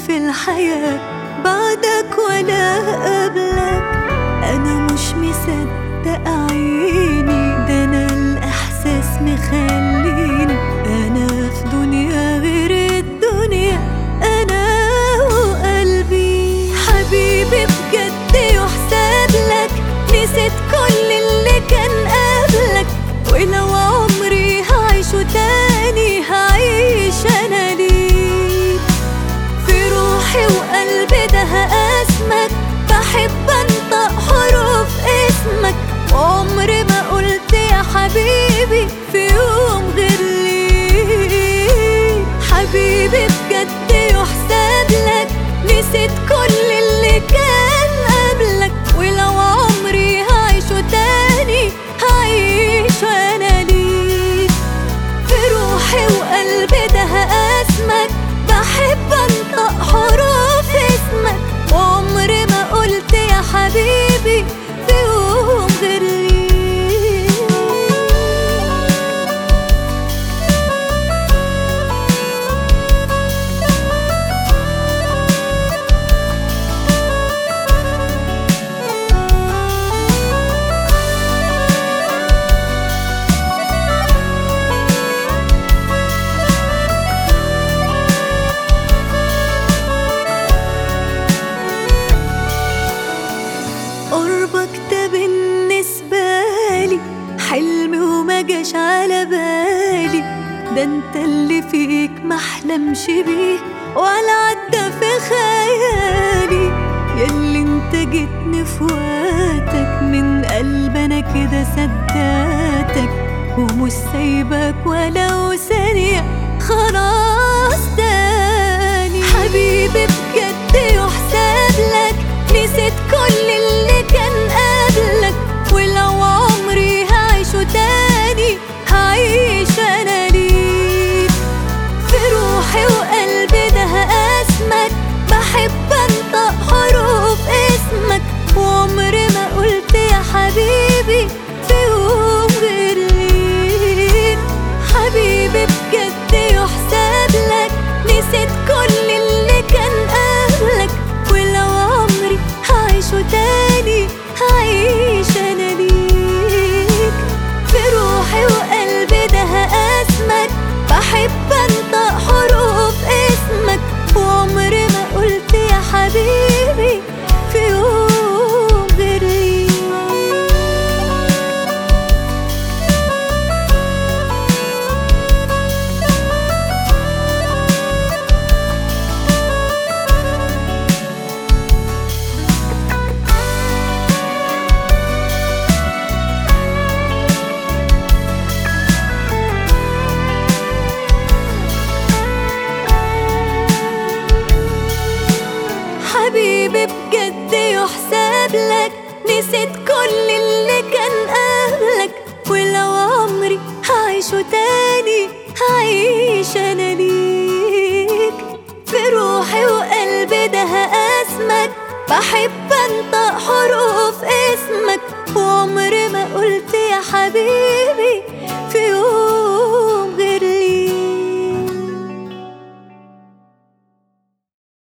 في الحياة بعدك ولا قبلك. أنا مش مصدق عيني، ده أنا الإحساس مخليني أنا في دنيا غير الدنيا، أنا وقلبي. حبيبي بجد يحسب لك، نسيت كل اللي كان قبلك، ولو عمري هعيشه تاني هعيش أنا ليك. في روحي وقلبي ده هقاسمك، بحب انطق حروف اسمك، وعمري ما قلت يا حبيبي في يوم غير ليك. حبيبي بجد يحسب لك، نسيت كل اللي كان قبلك، ولو عمري هعيشه تاني هعيش انا ليك. في روحي وقلبي ده هقاسمك، بحب انطق حروف اسمك، وعمري ما قلت يا حبيبي في يوم غير ليك. قربك ده بالنسبة لي حلم وما جاش على بالي، ده انت اللي فيك محلمش بيه ولا عدى في خيالي. ياللي انت جيتني في وقتك، من قلب انا كده صدقتك، ومش سايبك ولو ثانية خلاص تاني. حبيبي بجد يحسب لك، نسيت كل اللي كان قبلك، ولو عمري هعيشه تاني هعيش انا ليك. في روحي وقلبي ده هقاسمك، بحب انطق حروف اسمك، وعمري ما قلت يا حبيبي في يوم غير ليك. حبيبي بجد يحسب لك، نسيت كل اللي كان قبلك، ولو عمري هعيشه تاني هعيش انا ليك. في روحي وقلبي ده هقاسمك، بحب انطق حروف اسمك، وعمري ما قلت يا حبيبي في يوم غير ليك. حبيبي بجد يحسب لك، نسيت كل اللي كان قبلك، ولو عمري هعيشه تاني هعيش انا ليك. في روحي وقلبي ده هقاسمك، بحب انطق حروف اسمك، وعمري ما قلت يا حبيبي